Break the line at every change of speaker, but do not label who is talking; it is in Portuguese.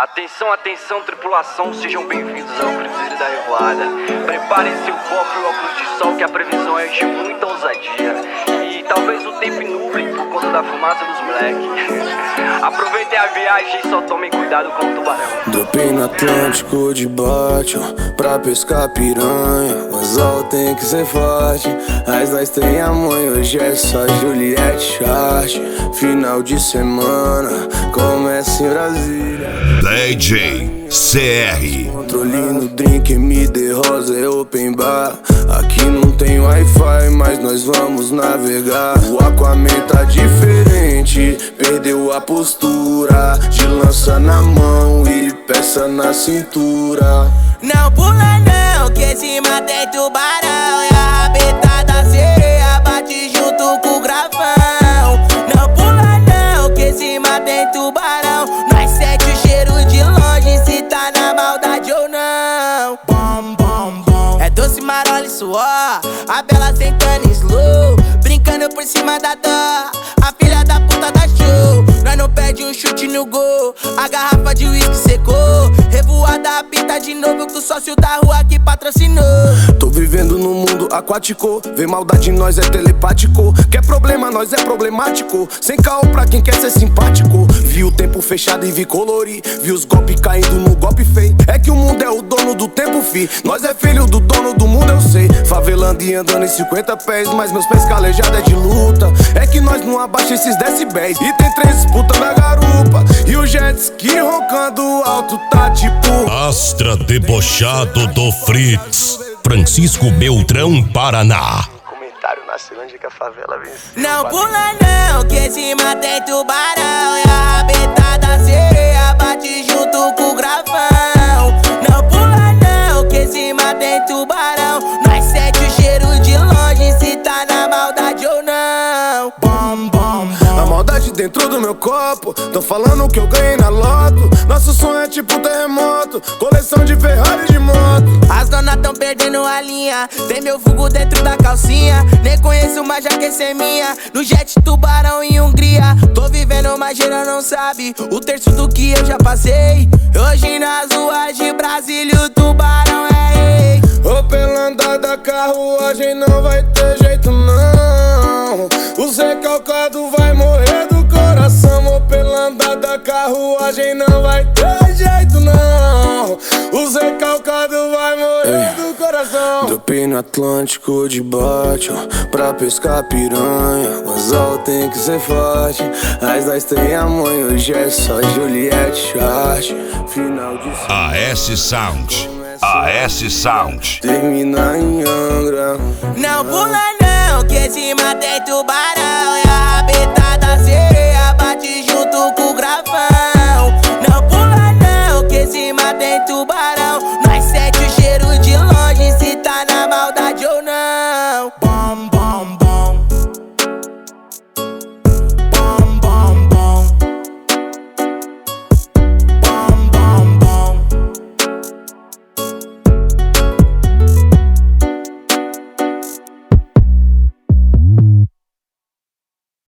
Atenção, atenção, tripulação, sejam bem-vindos ao Cruzeiro da Revoada. Preparem seu copo e óculos de sol, que a previsão é de muita ousadia. E talvez o tempo nuble por conta da fumaça dos moleques. Aproveitem a viagem e só tomem cuidado com o tubarão.
Dropei no Atlântico de bote pra pescar piranha. O anzol tem que ser forte, mas nós tem a mãe. Hoje é só Juliette Chart. Final de semana, começa em Brasília.
DJ CR.
Controle no drink, MD Rosa é open bar. Aqui não tem Wi-Fi, mas nós vamos navegar. O Aquaman tá diferente, perdeu a postura. De lança na mão e peça na cintura.
Não pula não, que esse mata é tubarão. E a rabeta da sereia bate junto com o gravão. Não pula não, que esse mata é tubarão. Nós sente o cheiro de longe, se tá na maldade ou não. Bom, bom, bom. É doce, marola e suor, a bela sentando em slow, brincando por cima da dó. A filha da puta da show, nós não perde um chute no gol. A garrafa de uísque secou, revoada apita de novo com o sócio da rua que patrocinou.
Tô vivendo num mundo aquático, vem maldade em nós é telepático. Quer problema, nós é problemático. Sem caô pra quem quer ser simpático. Vi o tempo fechado e vi colorir, vi os golpes caindo no golpe feio. É que o mundo é o dono do tempo, fi. Nós é filho do dono do mundo, eu sei. Favelando e andando em 50 pés, mas meus pés calejados é de luta. É que nós não abaixa esses decibéis. E tem 3 disputas na garupa, e o jet ski roncando alto tá tipo
Astra debochado do Fritz, Francisco Beltrão, Paraná.
comentário na Ceilândia que a favela venceu.
Não pula não, que esse mata é tubarão. E a rabeta da sereia bate junto com o gravão. Não pula não, que esse mata é tubarão. Nós sente o cheiro de longe, se tá na maldade ou não. Bom, bom, bom.
A maldade dentro do meu copo, tão falando que eu ganhei na loto. Nosso sonho é tipo um terremoto, coleção de Ferrari de moto.
As donas tão perdendo a linha, tem meu vulgo dentro da calcinha. Nem conheço, mas já que é minha. No jet tubarão em Hungria. Tô vivendo, mas geral não sabe o terço do que eu já passei. Hoje nas ruas de Brasília o tubarão é rei.
Ô, pela andada da carruagem não vai ter jeito não. O recalcado vai morrer do coração. Ô, pela andada da carruagem não vai ter jeito não. O recalcado vai morrer do coração. Dropei no Atlântico de bote pra pescar piranha. O anzol tem que ser forte, mas nós tem a mãe. Hoje é só Juliette Chart. Final de
AS Sound. AS Sound.
termina em Angra.
Não pula não, que esse mata é tubarão. E a rabeta